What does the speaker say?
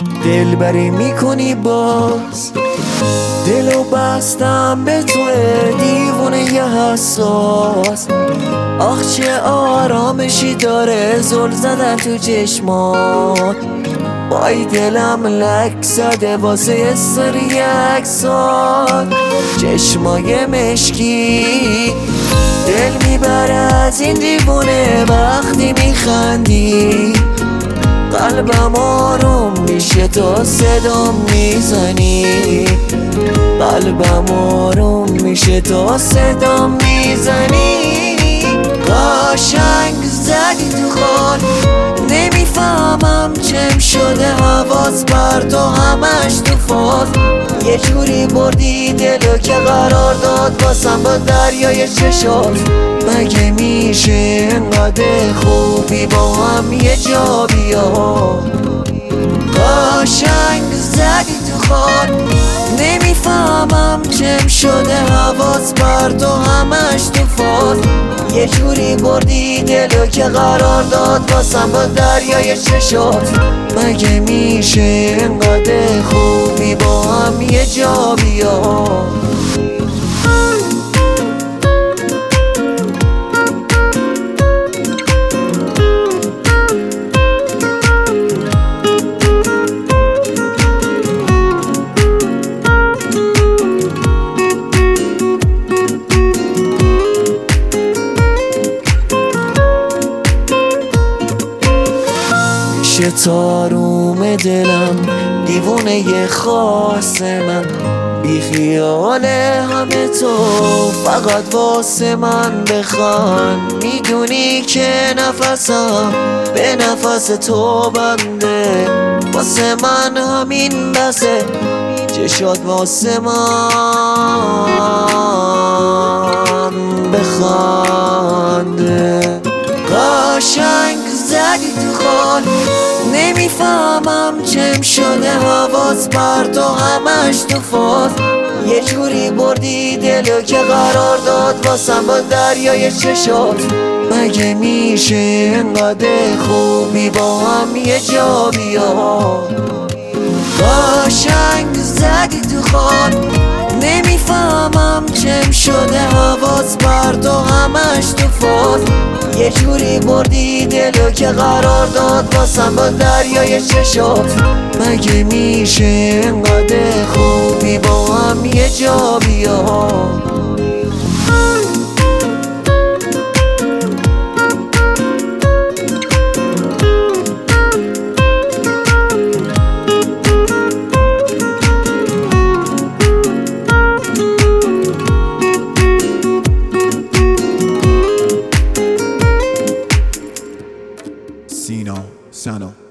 دلبری میکنی باز. دلو بستم به تو دیوونه ی حساس. آخ چه آرامشی داره زل زدن تو چشمات. وای دلم لک زده واسه سر یک سال. چشمای مشکی دل میبره از این دیوونه وقتی میخندی. قلبم آروم میشه تا صدام میزنی. قلبم آروم میشه تا صدام میزنی. قشنگ زدی تو خال نمیفهمم چم شده حواس بر تو همش تو فاز. یه جوری بردی دلو که قرار داد واسم با دریای چشات. مگه میشه انقدر خوبی با هم یه جا بیا؟ قشنگ زدی تو خال نمیفهمم چم شده حواس بر تو همش تو فاز. یه جوری بردی دلو که قرار داد واسم با دریای چشات. مگه میشه انقدر خوبی با هم یه جا بیا؟ میشه تاروم دلم دیوونه ی خاص من. بی خیال همه تو فقط واسه من بخوان. میدونی که نفسم به نفس تو بنده. واسه من همین بسه چشات واسه من بخنده. قشنگ زدی تو خال نمیفهمم چم شده حواس بر تو همش تو فاز. یه جوری بردی دلو که قرار داد واسم با دریای چشات. مگه میشه انقدر خوبی با هم یه جا بیا؟ قشنگ زدی تو خال نمیفهمم چم شده حواس بر تو همش تو فاز. یه جوری بردی دلو که قرار داد واسم با دریای چشات. مگه میشه انقدر خوبی با هم یه جا بیا؟ Sino Sano.